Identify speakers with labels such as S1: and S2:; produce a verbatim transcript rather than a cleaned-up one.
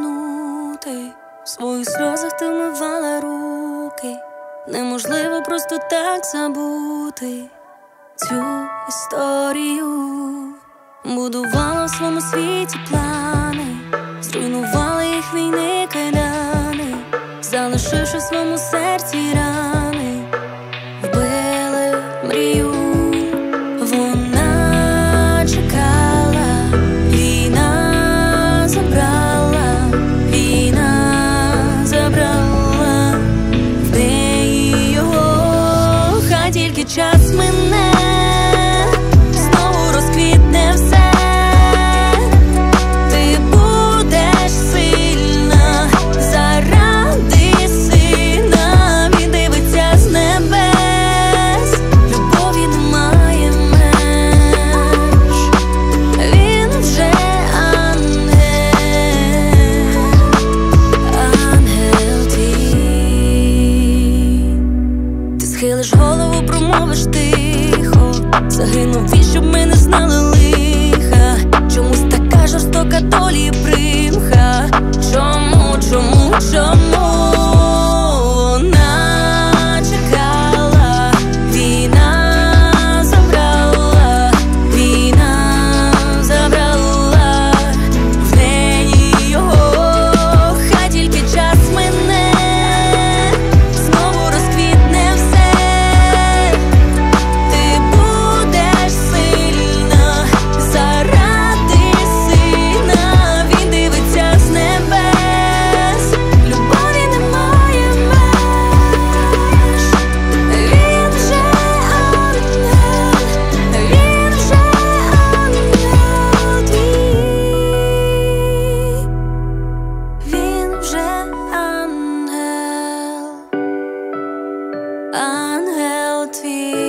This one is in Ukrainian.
S1: заснути. В своїх сльозах ти вмивала руки. Неможливо просто так забути цю історію. Будувала в своєму світі плани, зруйнувала їх війни кайдани, залишивши в своєму серці рани, вбили мрію. Вона чекала, війна забрала, війна забрала в неї його. Хай тільки час мине, знову розквітне все. Ти будеш сильна заради сина. Він дивиться з небес, любові немає меж. Він вже ангел, ангел твій. Ти схилиш голову, промовиш тихо, загинув він, щоб ми не знали лиха. Чомусь така жорстока долі примха. Чому, чому, чому? Вона чекала, війна забрала, війна забрала в неї його. Хай тільки час мине, знову розквітне все. Ти будеш сильна заради сина. Він дивиться з небес, любові немає меж. Він вже ангел, він вже ангел твій. Він вже ангел, ангел твій.